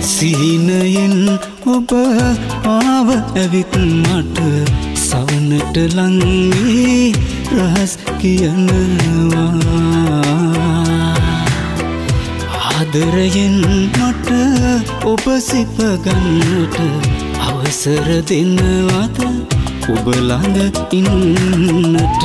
සිහිනයෙන් ඔබ ආව ඇවිත් මට සවනට ලංවී රහස් කියනවා. ආදරයෙන් මට ඔබ සිප ගන්නට අවසර දෙනවද ඔබ ළඟ ඉන්නට.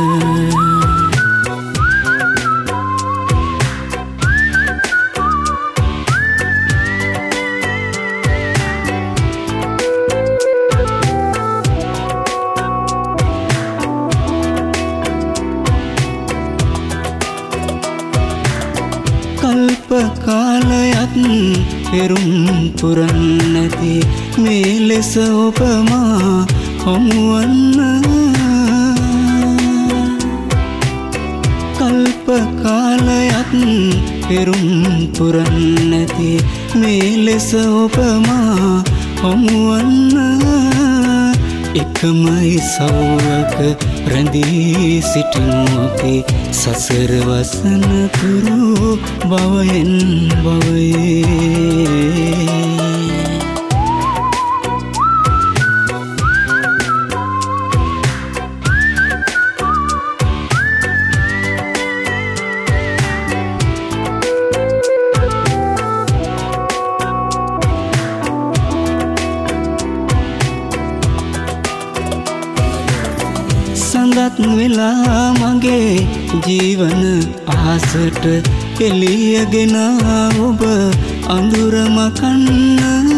කල්ප කාලයක් පෙරුම් පුරන්නැති මේ ලෙස ඔබ මා හමුවන්න. කල්ප කාලයක් පෙරුම් පුරන්නැති මේ ලෙස ඔබ මා හමුවන්න. එකම ඉසව්වක රැඳී සිටිනු අපි සසර වසන තුරු භවයෙන් භවයේ. සඳත් වෙලා මගේ ජීවන ආසට එළියගෙන ඔබ අඳුර මකන්න.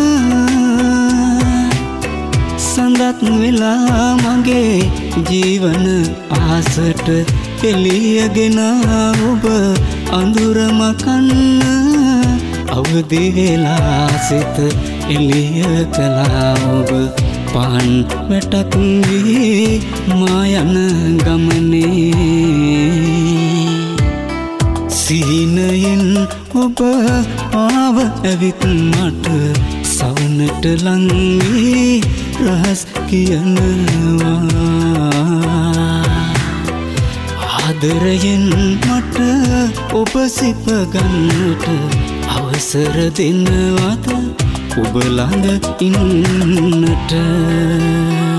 සඳත් වෙලා මගේ ජීවන ආසට එළියගෙන ඔබ අඳුර මකන්න. අවදි වෙලා සිත එළිය කළා ඔබ පහන් වැටක් වී මා යන ගමනේ. සිහිනයෙන් ඔබ ආව ඇවිත් මට සවනට ලංවී රහස් කියනවා. ආදරයෙන් මට ඔබ සිප ගන්නට අවසර දෙනවද ඔබ ළඟ ඉන්නට.